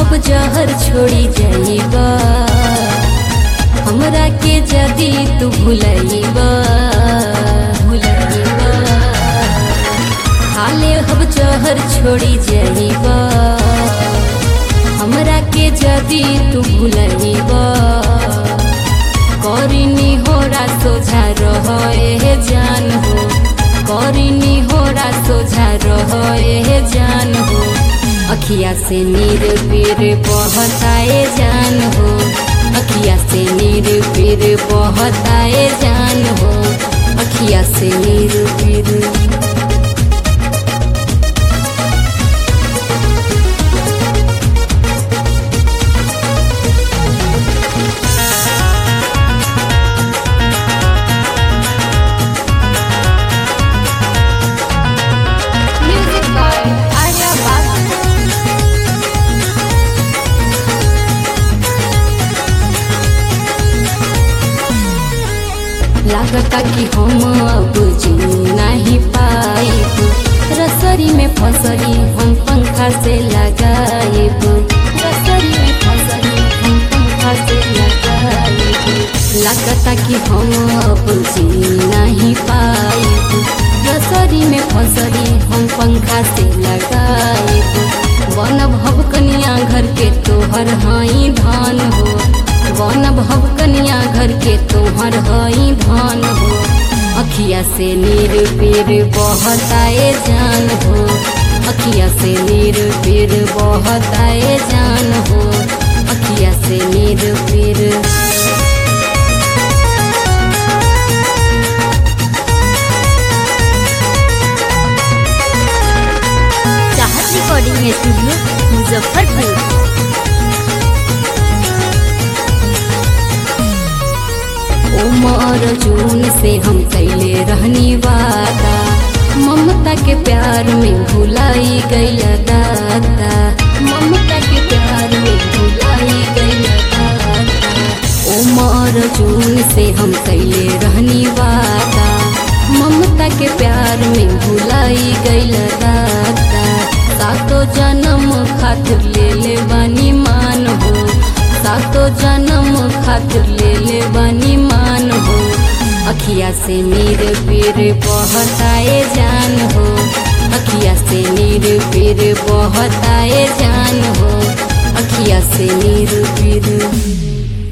अब जहर छोड़ी जाइबा हमरा के जदी तू भुलाइबा खाले अब जहर छोड़ी जाइबा हमरा के जदी तू भुलाइबा करिनी होरा सोझा रहे जान हो करिनी होरा सोझा रहे जान हो अखिया से नीर पीर बहताए जान हो अखिया से नीर पीर बहताए जान हो अखिया से नीर पीर लागता कि हम अब जी नहीं पाइब रसरी में फसरी हम पंखा से लगाइब रसरी में फसरी हम पंखा से लगाइब लागता कि हम अब जी नहीं पाइब रसरी में फसरी हम पंखा से लगाइब बनब हम कनिया घर के तोहर हाई धान हो बनब हम कनिया घर के तोहर हई धान हो अखिया से नीर पीर बहताए जान हो अखिया से नीर पीर बहताए जान हो अखिया से नीर पीर चाहत रिकॉर्डिंग स्टूडियो मुजफ्फरपुर। उमर जून से हम कैले रहनी वादा ममता के प्यार में भुलाई गई दादा ममता के प्यार में भुलाई गई दादा उमर जून से हम कैले रहनी वादा ममता के प्यार में भुलाई गई दादा सातो जन्म खातिर ले ले बानी मान हो सातो जन्म खातिर ले ले बानी मान हो अखिया से नीर पीर बहताए जान हो अखिया से नीर पीर बहताए जान हो अखिया से नीर पीर।